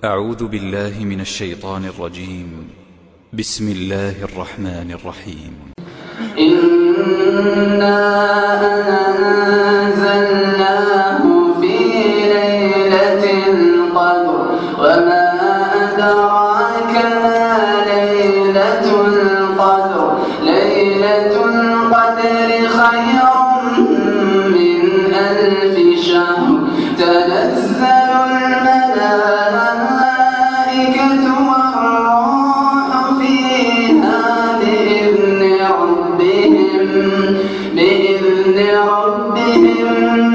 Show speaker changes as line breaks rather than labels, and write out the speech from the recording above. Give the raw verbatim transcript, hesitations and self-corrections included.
أعوذ بالله من الشيطان الرجيم. بسم الله الرحمن الرحيم.
إنا أنزلناه في ليلة القدر وما أدراك ما ليلة القدر ليلة القدر خير من ألف شهر تنزل الملائكة والروح فيها بإذن ربهم بإذن ربهم